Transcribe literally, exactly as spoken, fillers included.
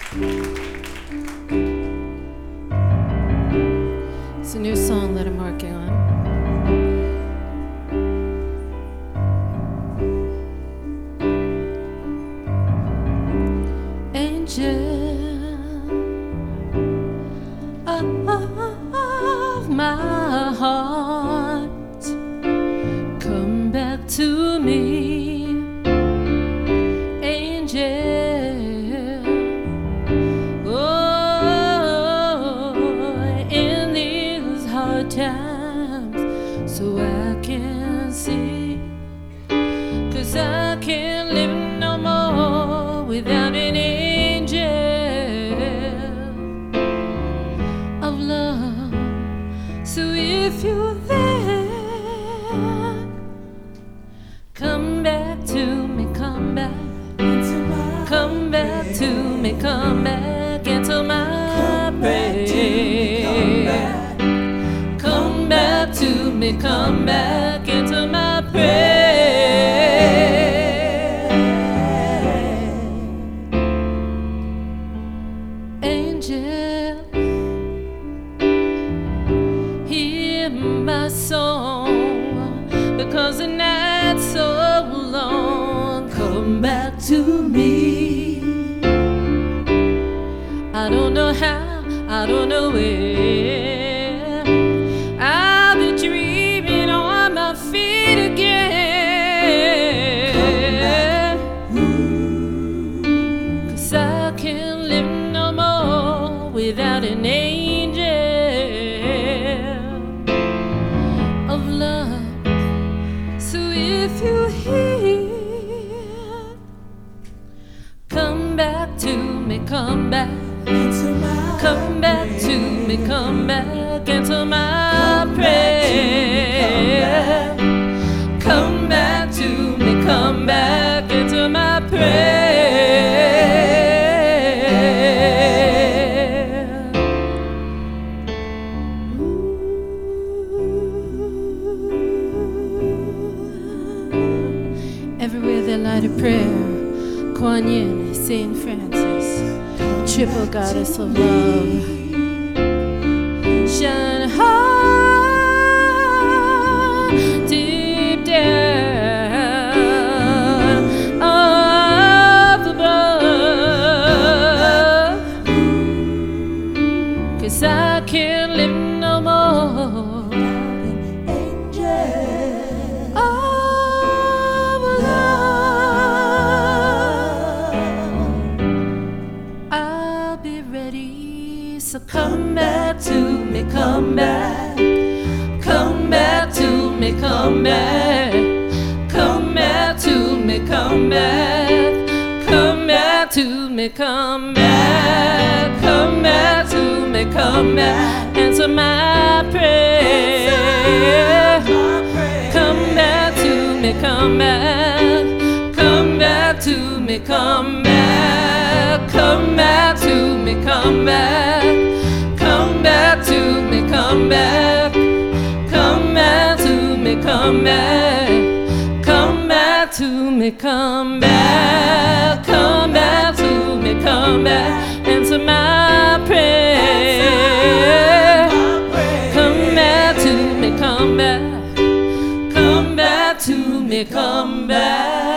It's a new song that I'm working on. Angel of my heart, come back to me, angel. Oh, in these hard times, so I can see, 'cause I can't live no more without an angel of love. So if you're there, come back to me, come back into my, come back to me, come back into my prayer. Come back to me, come back into my prayer. Angel, hear my song, because the night's so long. Come back to me. I don't know how, I don't know where, I'll be dreaming on my feet again. 'Cause I can't live no more without an angel of love. So if you're here, come back to me, come back into my, come back to me, come back into my prayer. Come back to me, come back into my prayer. Everywhere they light a prayer, Kuan Yin, Saint Francis, triple goddess of love, shine high, deep down of above. 'Cause I can't live no more without an angel of love. I'll be ready, so come back to me, come back, come back to me, come back, come back to me, come back, come back to me, come back, come back to me, come back, answer my prayer. Come back to me, come back, come back to me, come back, come back to me, come back, come back to me, come back, come back to me, come back, come back to me, come back, come back to me, come back, answer my prayer. Come back to me, come back, come back to me, come back.